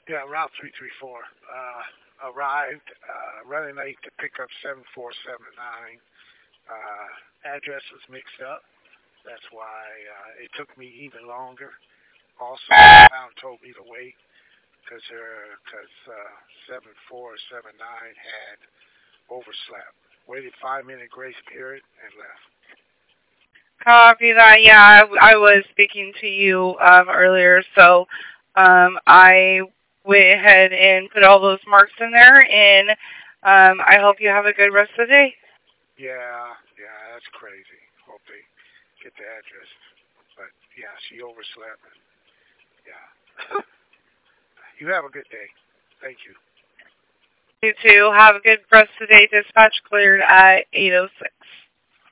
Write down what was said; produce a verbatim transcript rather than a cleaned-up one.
Yeah, Route three three four. Uh, arrived uh, running late to pick up seven four seven nine. Uh, address was mixed up. That's why uh, it took me even longer. Also, town told me to wait because because uh, seven four seven nine had overslept. Waited five minute grace period and left. Copy that. Yeah, I, I was speaking to you um, earlier, so um, I went ahead and put all those marks in there, and um, I hope you have a good rest of the day. Yeah, yeah, that's crazy. Hope they get the address. But yeah, she overslept. And, yeah. You have a good day. Thank you. You too. Have a good rest of the day. Dispatch cleared at eight oh six.